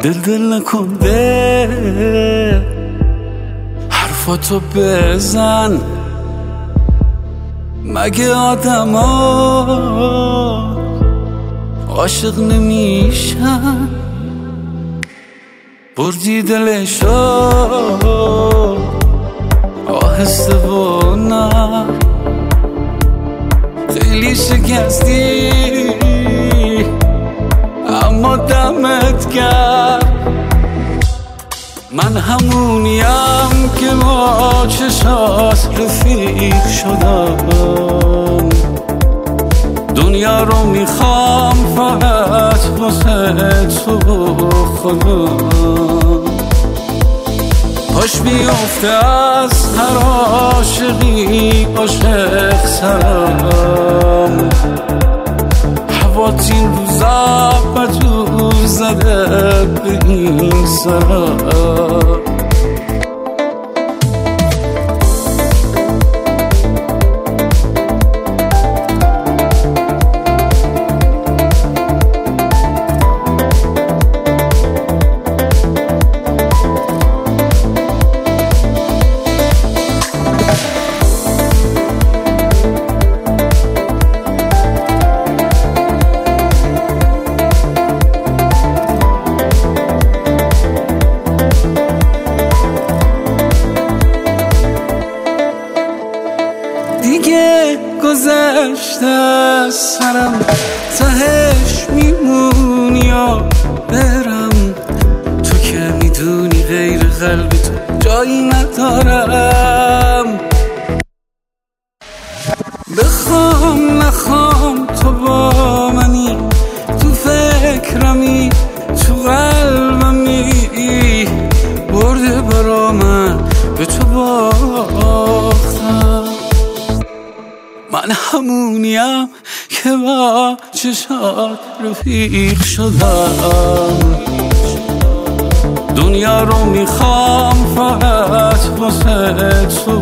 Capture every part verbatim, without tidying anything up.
دل دل نکن ده حرفاتو بزن، مگه آدم ها عاشق نمیشن؟ بردی دلشو آهسته و نه، خیلی شکستی اما دمت کرد. من همونیم که با چشات رفیق شدم، دنیا رو میخوام فقط واسه تو خودم. پاش بیفته از هر عاشقی عاشق سرم، هوات این روزا بدو زده به این سرم. دیگه گذشته از سرم، تهش میمونی یا برم؟ تو که میدونی غیر قلب تو جایی ندارم. بخوام نخوام تو با منی، تو فکرمی تو قلبمی، برده برا من به تو باختم. من همونیم که با چشات رفیق شدم، دنیا رو میخوام فقط واسه تو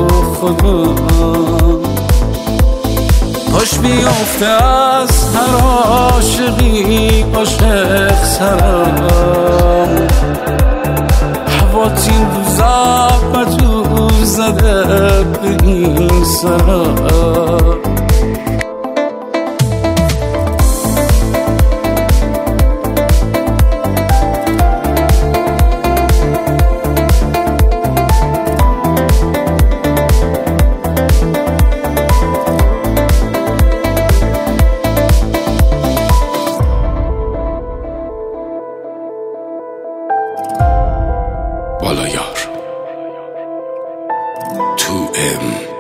خودم. پاش بیفته از هر عاشقی عاشق سرم، هوات این روزا بدو زده به این سرم. والا یار تو ام